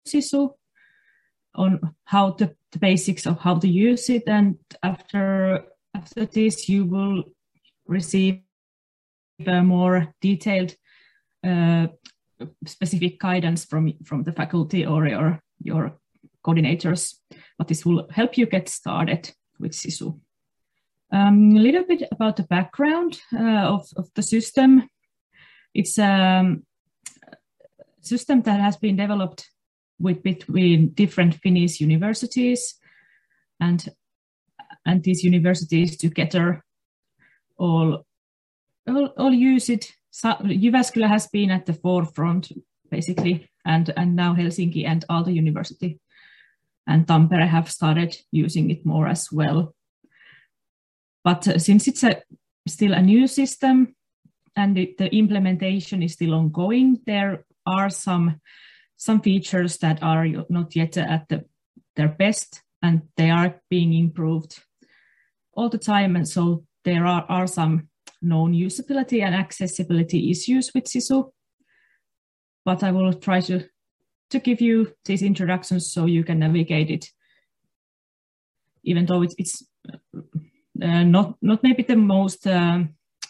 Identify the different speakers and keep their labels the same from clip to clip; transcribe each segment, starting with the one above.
Speaker 1: Sisu, on how the basics of how to use it, and after this you will receive a more detailed specific guidance from the faculty or your coordinators, but this will help you get started with Sisu. A little bit about the background of the system. It's a system that has been developed between different Finnish universities, and these universities together all use it. Jyväskylä has been at the forefront basically, and now Helsinki and Aalto University and Tampere have started using it more as well. But since it's still a new system and the implementation is still ongoing, there are some features that are not yet at their best, and they are being improved all the time. And so there are some known usability and accessibility issues with Sisu, but I will try to give you these introductions so you can navigate it, even though it's not maybe the most how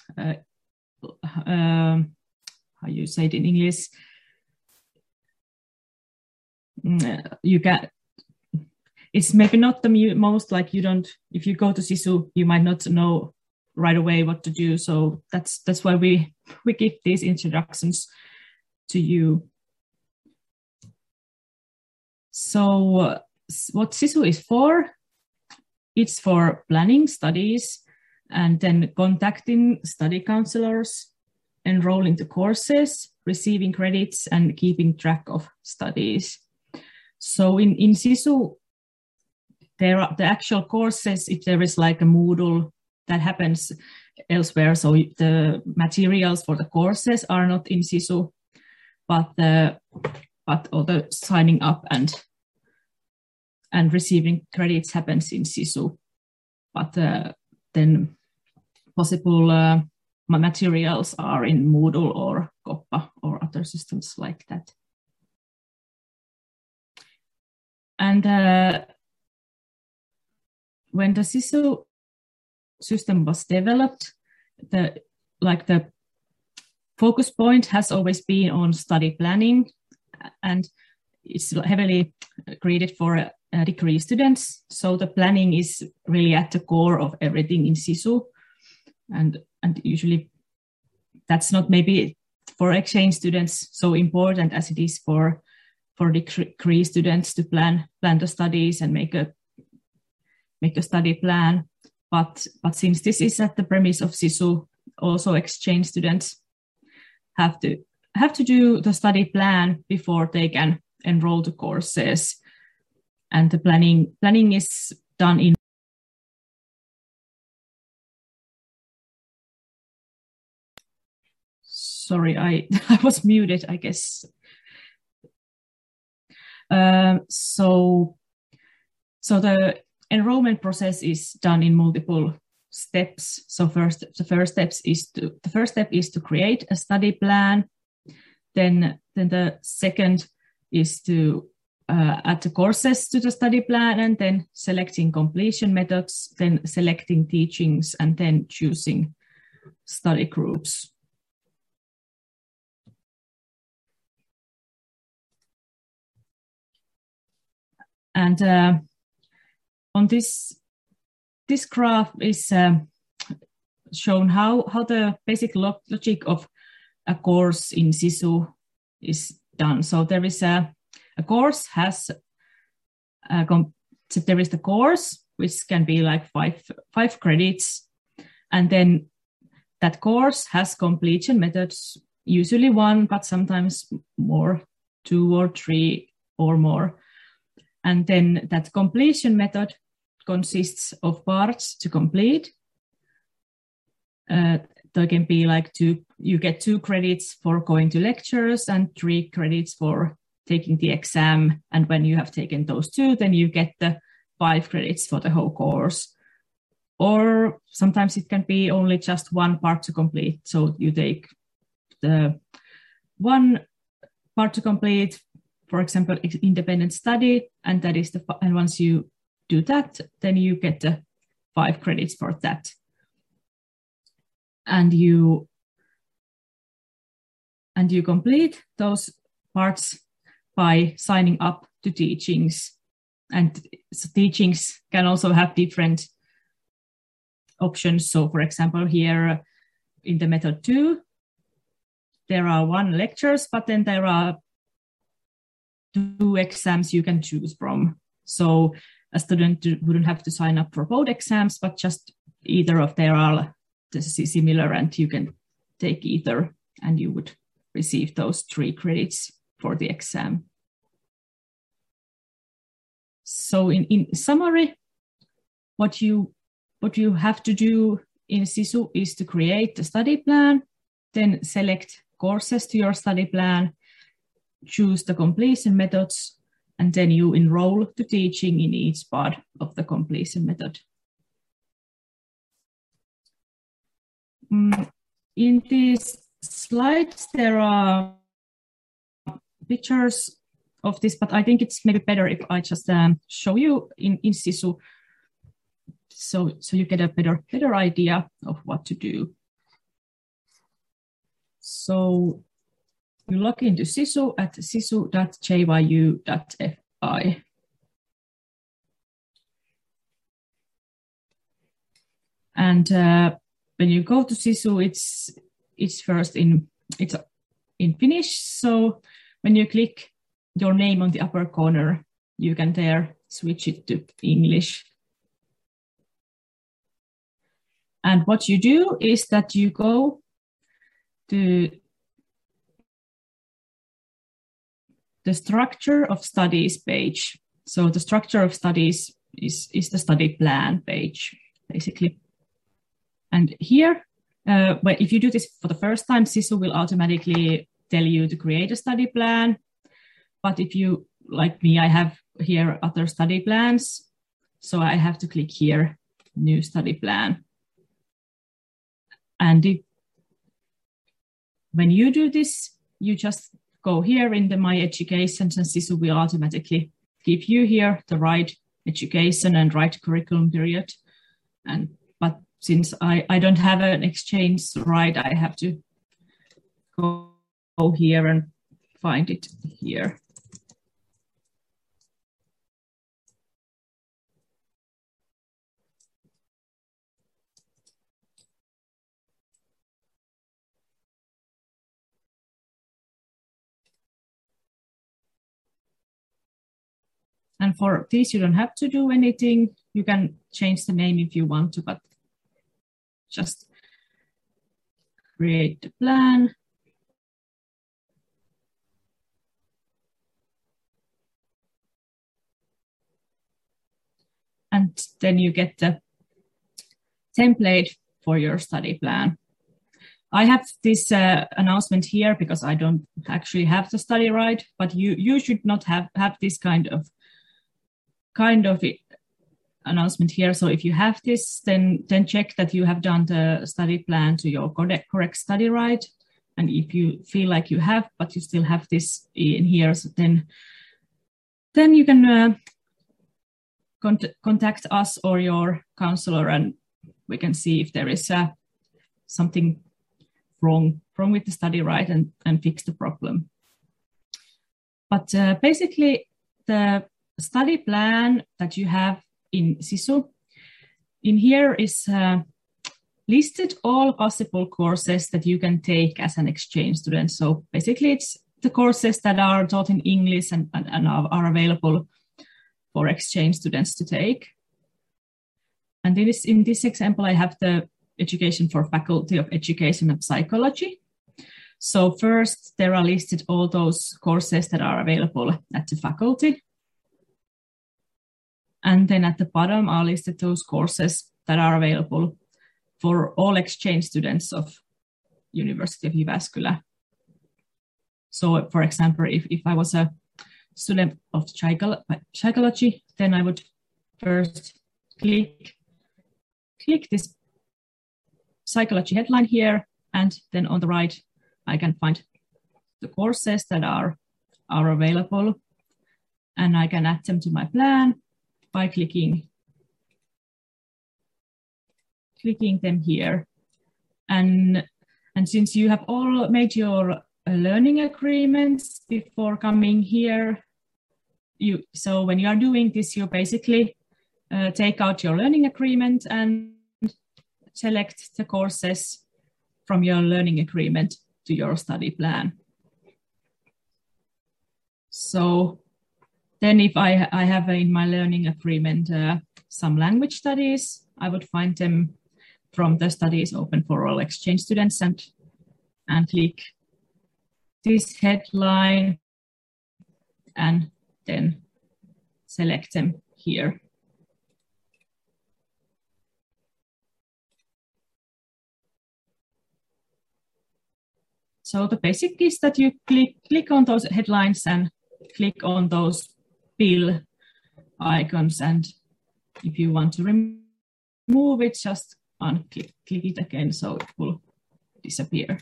Speaker 1: you say it in English. It's maybe not the most, like, you don't, if you go to Sisu, you might not know right away what to do. So that's why we give these introductions to you. So what Sisu is for? It's for planning studies and then contacting study counselors, enrolling to courses, receiving credits, and keeping track of studies. So in Sisu, there are the actual courses, if there is like a Moodle, that happens elsewhere. So the materials for the courses are not in Sisu, but all the signing up and receiving credits happens in Sisu. But then possible materials are in Moodle or Koppa or other systems like that. And when the Sisu system was developed, the focus point has always been on study planning, and it's heavily created for degree students. So the planning is really at the core of everything in Sisu, and usually that's not maybe for exchange students so important as it is for degree students to plan the studies and make a study plan. But since this is at the premise of Sisu, also exchange students have to do the study plan before they can enroll to courses, and the planning is done in. Sorry, I was muted, I guess. So the enrollment process is done in multiple steps. So the first step is to create a study plan. Then the second is to add the courses to the study plan, and then selecting completion methods, then selecting teachings, and then choosing study groups. And on this graph is shown how the basic logic of a course in Sisu is done. So there is a course has there is the course, which can be like five credits, and then that course has completion methods, usually one, but sometimes more, 2 or 3 or more. And then that completion method consists of parts to complete. There can be like you get 2 credits for going to lectures and 3 credits for taking the exam. And when you have taken those 2, then you get the 5 credits for the whole course. Or sometimes it can be only just 1 part to complete. So you take the 1 part to complete for example, independent study, and that is and once you do that, then you get the 5 credits for that. And you complete those parts by signing up to teachings. And so teachings can also have different options. So for example, here in the method 2, there are 1 lectures, but then there are 2 exams you can choose from. So a student wouldn't have to sign up for both exams, but just either of them are similar, and you can take either, and you would receive those 3 credits for the exam. So in summary, what you have to do in SISU is to create a study plan, then select courses to your study plan, choose the completion methods, and then you enroll to teaching in each part of the completion method. In these slides, there are pictures of this, but I think it's maybe better if I just show you in SISU, so you get a better idea of what to do. So you log into SISU at sisu.jyu.fi. And when you go to SISU, it's first in Finnish. So when you click your name on the upper corner, you can there switch it to English. And what you do is that you go to the structure of studies page. So the structure of studies is the study plan page, basically. And here, if you do this for the first time, SISU will automatically tell you to create a study plan. But if you, like me, I have here other study plans. So I have to click here, new study plan. And when you do this, you just go here in the My Education, and SISU will automatically give you here the right education and right curriculum period. But since I don't have an exchange right, I have to go here and find it here. And for this, you don't have to do anything. You can change the name if you want to, but just create the plan. And then you get the template for your study plan. I have this announcement here because I don't actually have the study right, but you should not have this kind of announcement here. So if you have this, then check that you have done the study plan to your correct study right. And if you feel like you have, but you still have this in here, so then you can contact us or your counselor, and we can see if there is something wrong with the study right, and fix the problem. But basically, the study plan that you have in SISU, in here is listed all possible courses that you can take as an exchange student. So basically, it's the courses that are taught in English and are available for exchange students to take. And in this example, I have the education for Faculty of Education and Psychology. So first, there are listed all those courses that are available at the faculty. And then at the bottom are listed those courses that are available for all exchange students of University of Jyväskylä. So for example, if I was a student of psychology, then I would first click this psychology headline here, and then on the right, I can find the courses that are are available, and I can add them to my plan by clicking them here. And since you have all made your learning agreements before coming here, so when you are doing this, you basically take out your learning agreement and select the courses from your learning agreement to your study plan. So then if I have in my learning agreement some language studies, I would find them from the studies open for all exchange students and click this headline and then select them here. So the basic is that you click on those headlines and click on those pill icons, and if you want to remove it, just click it again so it will disappear.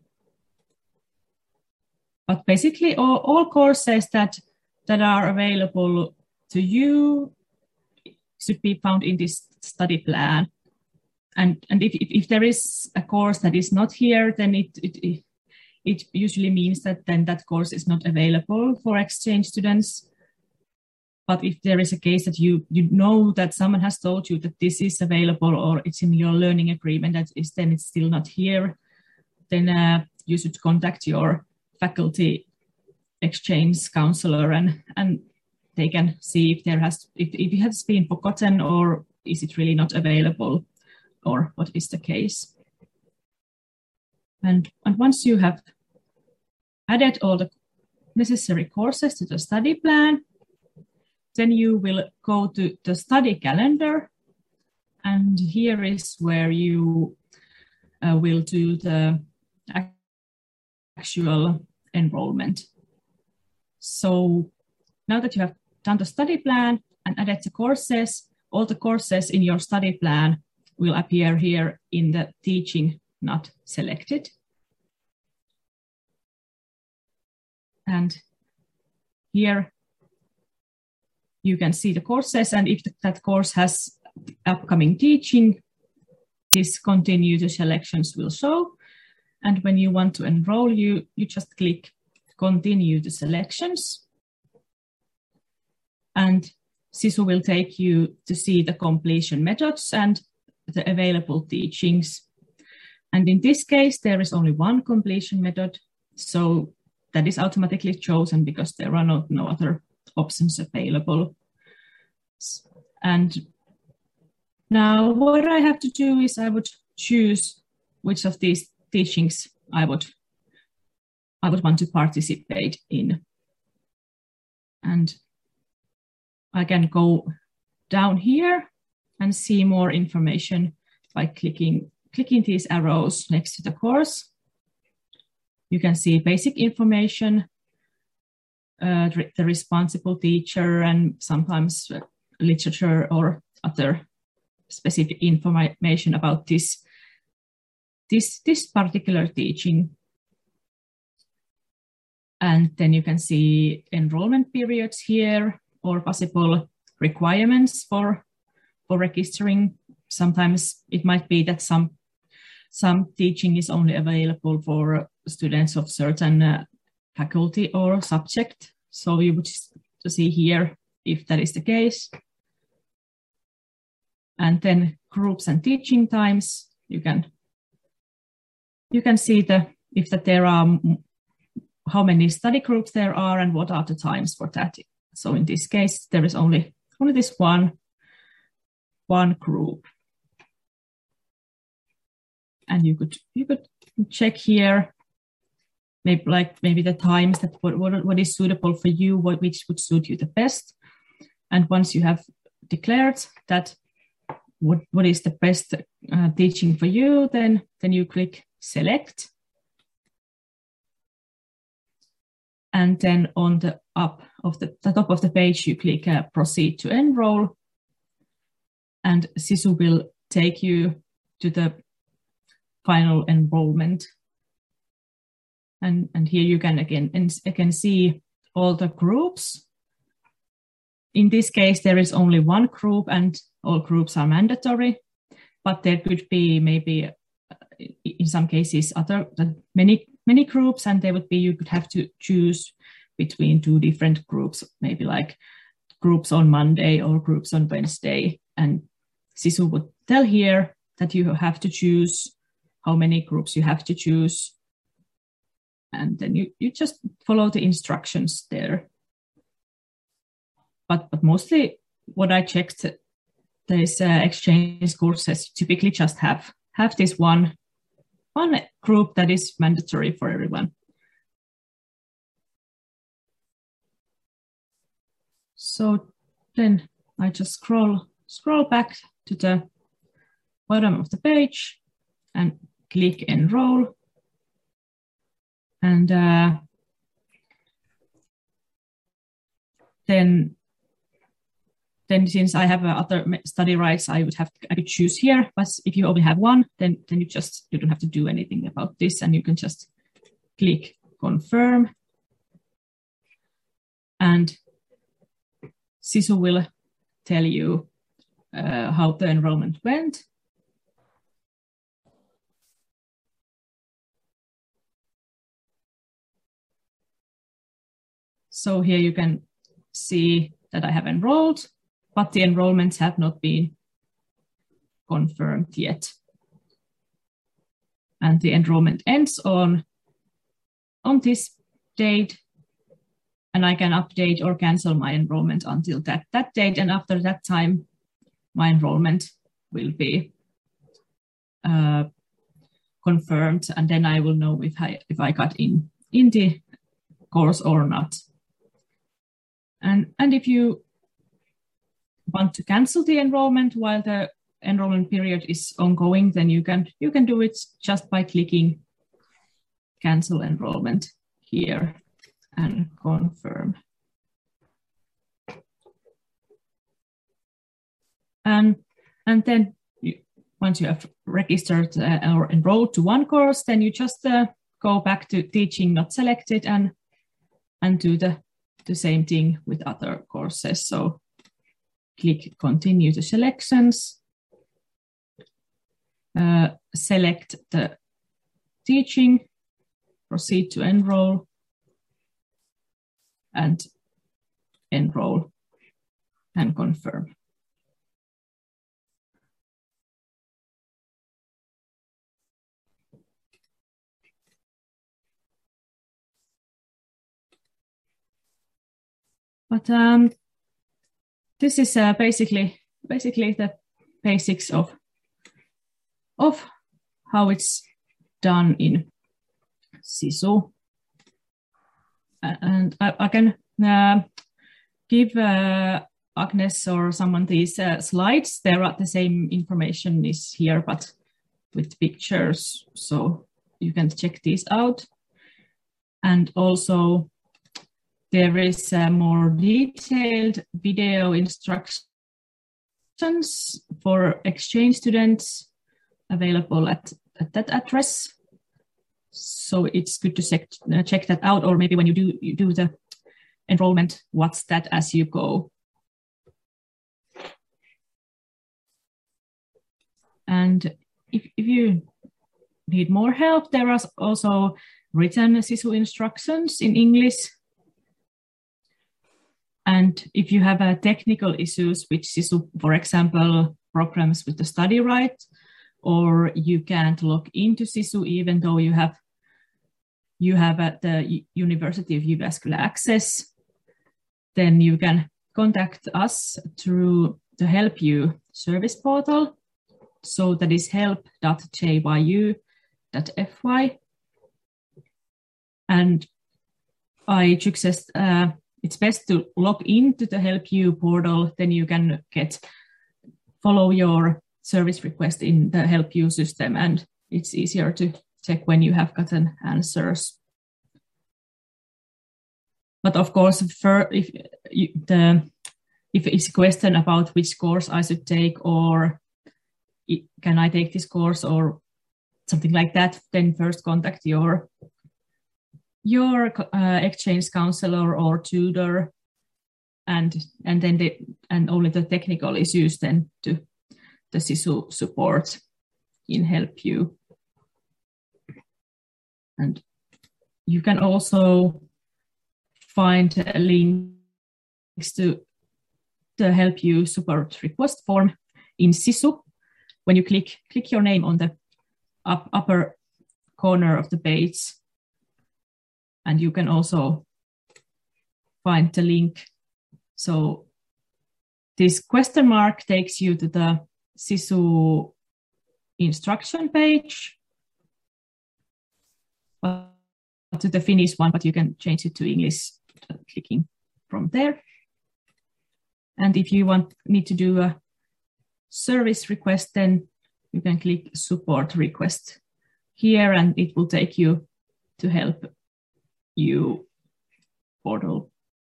Speaker 1: But basically all courses that are available to you should be found in this study plan. And if there is a course that is not here, then it usually means that then that course is not available for exchange students. But if there is a case that you know that someone has told you that this is available or it's in your learning agreement, then it's still not here, then you should contact your faculty exchange counselor and they can see if it has been forgotten or is it really not available or what is the case. And once you have added all the necessary courses to the study plan, then you will go to the study calendar, and here is where you will do the actual enrollment. So now that you have done the study plan and added the courses, all the courses in your study plan will appear here in the teaching not selected. And here you can see the courses, and if that course has upcoming teaching, this continue to selections will show. And when you want to enroll, you just click continue to selections. And Sisu will take you to see the completion methods and the available teachings. And in this case, there is only one completion method, so that is automatically chosen because there are no other options available. And now what I have to do is I would choose which of these teachings I would want to participate in. And I can go down here and see more information by clicking these arrows next to the course. You can see basic information, the responsible teacher, and sometimes literature or other specific information about this particular teaching. And then you can see enrollment periods here or possible requirements for registering. Sometimes it might be that some teaching is only available for students of certain faculty or subject. So you would to see here if that is the case. And then groups and teaching times. You can see if there are how many study groups there are and what are the times for that. So in this case, there is only this one group. And you could check here, maybe the times that what is suitable for you, which would suit you the best. And once you have declared that what is the best teaching for you, then you click select. And then on the top of the page, you click proceed to enroll. And Sisu will take you to the final enrollment. And here you can again see all the groups. In this case, there is only one group and all groups are mandatory, but there could be maybe in some cases many groups, and you could have to choose between two different groups, maybe like groups on Monday or groups on Wednesday. And Sisu would tell here that you have to choose how many groups you have to choose. And then you just follow the instructions there. But mostly what I checked, these exchange courses typically just have this one group that is mandatory for everyone. So then I just scroll back to the bottom of the page and click enroll. And then since I have other study rights, I could choose here. But if you only have one, then you don't have to do anything about this, and you can just click confirm. And Sisu will tell you how the enrollment went. So here you can see that I have enrolled, but the enrollments have not been confirmed yet. And the enrollment ends on this date, and I can update or cancel my enrollment until that date. And after that time, my enrollment will be confirmed, and then I will know if I got in the course or not. And if you want to cancel the enrollment while the enrollment period is ongoing, then you can do it just by clicking cancel enrollment here and confirm. And then once you have registered or enrolled to one course, then you just go back to teaching not selected and do the same thing with other courses. So click continue to selections, select the teaching, proceed to enroll, and enroll and confirm. But this is basically the basics of how it's done in Sisu. And I can give Agnes or someone these slides. The same information is here, but with pictures, so you can check these out. And also, there is a more detailed video instructions for exchange students available at that address. So it's good to check that out, or maybe when you do the enrollment, watch that as you go. And if you need more help, there are also written Sisu instructions in English. And if you have technical issues with Sisu, for example, programs with the study right, or you can't log into Sisu even though you have at the University of Jyväskylä access, then you can contact us through the Help You service portal. So that is help.jyu.fi. And I suggest it's best to log into the Help You portal, then you can follow your service request in the Help You system, and it's easier to check when you have gotten answers. But of course, if it's a question about which course I should take, or can I take this course or something like that, then first contact your your exchange counselor or tutor, and only the technical is used then to the SISU support in help you. And you can also find links to the help you support request form in SISU. When you click your name on the upper corner of the page, and you can also find the link. So this question mark takes you to the SISU instruction page, to the Finnish one, but you can change it to English clicking from there. And if you need to do a service request, then you can click support request here, and it will take you to help you portal.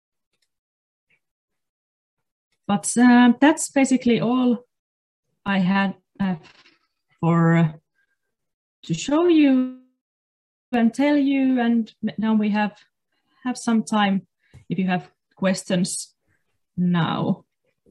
Speaker 1: But that's basically all I had to show you and tell you. And now we have some time if you have questions now.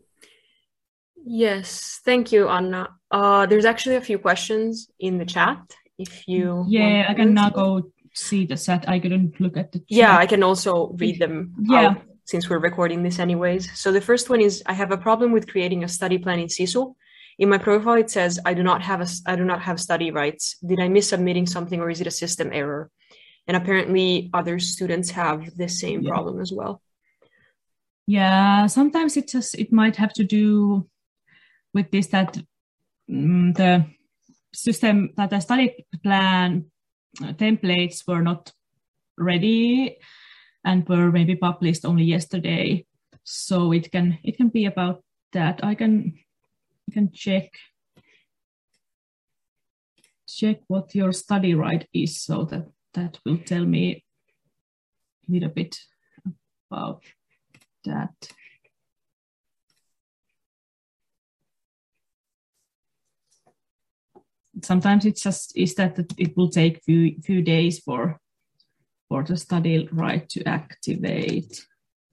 Speaker 2: Yes, thank you, Anna. There's actually a few questions in the chat. If you
Speaker 1: I can now go see the chat. I couldn't look at the chat.
Speaker 2: Yeah, I can also read them out since we're recording this anyways. So the first one is, I have a problem with creating a study plan in SISU. In my profile, it says I do not have study rights. Did I miss submitting something, or is it a system error? And apparently other students have the same problem as well.
Speaker 1: Yeah, sometimes it might have to do with this, that the system, that the study plan templates were not ready and were maybe published only yesterday. So it can be about that. I can check what your study right is, so that will tell me a little bit about that. Sometimes it just is that it will take few days for the study right to activate.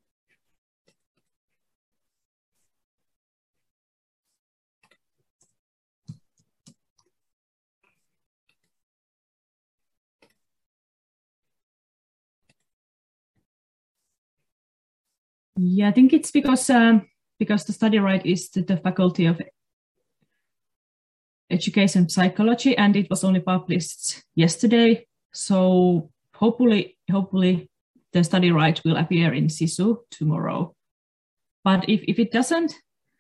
Speaker 1: Yeah, I think it's because the study right is to the Faculty of Education Psychology, and it was only published yesterday. So hopefully the study right will appear in SISU tomorrow. But if it doesn't,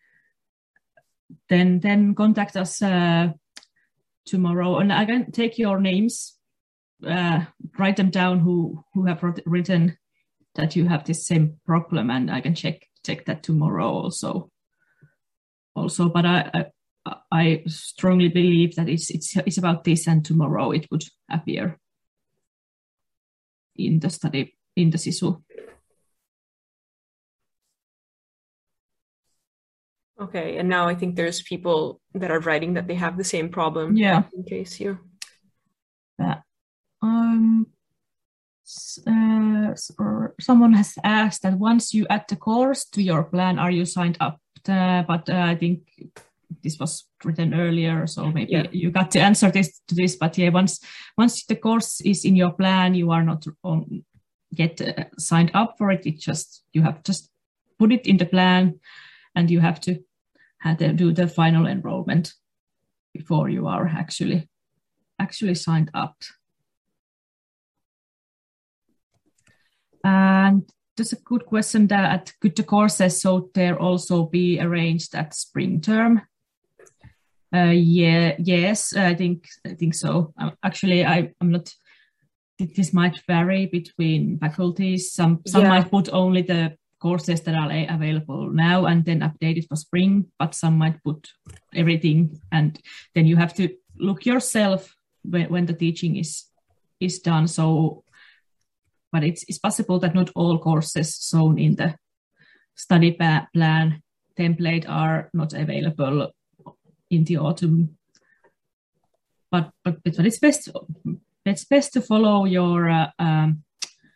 Speaker 1: then contact us tomorrow, and I can take your names, write them down who have written that you have this same problem, and I can check that tomorrow also. But I strongly believe that it's about this, and tomorrow it would appear in the study, in the SISU.
Speaker 2: Okay, and now I think there's people that are writing that they have the same problem.
Speaker 1: Yeah.
Speaker 2: In case here.
Speaker 1: Someone has asked that once you add the course to your plan, are you signed up? But I think this was written earlier, so maybe you got to answer to this. But yeah, once the course is in your plan, you are not yet signed up for it. You have just put it in the plan, and you have to do the final enrollment before you are actually signed up. And there's a good question that could the courses so there also be arranged at spring term? Yes, I think so. Actually, I'm not. This might vary between faculties. Some might put only the courses that are available now and then update it for spring, but some might put everything, and then you have to look yourself when the teaching is done. So, but it's possible that not all courses shown in the study plan template are not available in the autumn. But it's best to follow your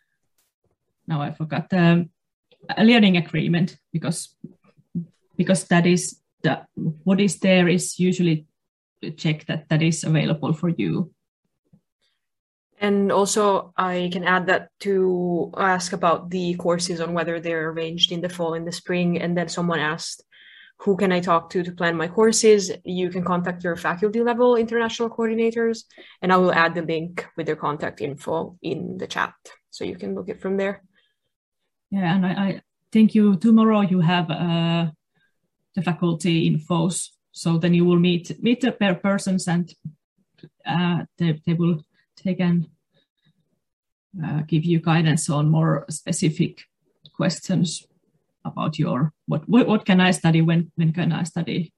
Speaker 1: now I forgot, a learning agreement, because that is what is there is usually check that is available for you.
Speaker 2: And also I can add that to ask about the courses on whether they're arranged in the fall and the spring. And then someone asked, who can I talk to plan my courses? You can contact your faculty level international coordinators, and I will add the link with their contact info in the chat, so you can look it from there.
Speaker 1: Yeah, and I think tomorrow you have the faculty infos, so then you will meet the persons, and they will take and give you guidance on more specific questions about your what can I study, when can I study.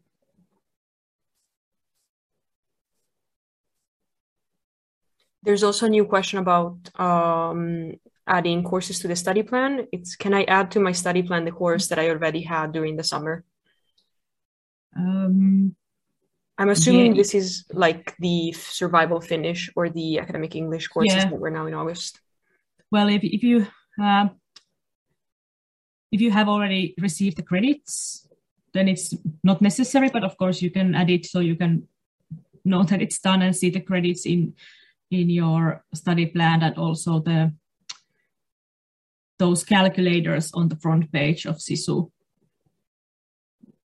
Speaker 2: There's also a new question about adding courses to the study plan. It's, can I add to my study plan the course that I already had during the summer? I'm assuming this is like the survival Finnish or the academic English courses that we're now in August.
Speaker 1: Well, if you have already received the credits, then it's not necessary, but of course you can add it so you can know that it's done and see the credits in your study plan, and also those calculators on the front page of SISU.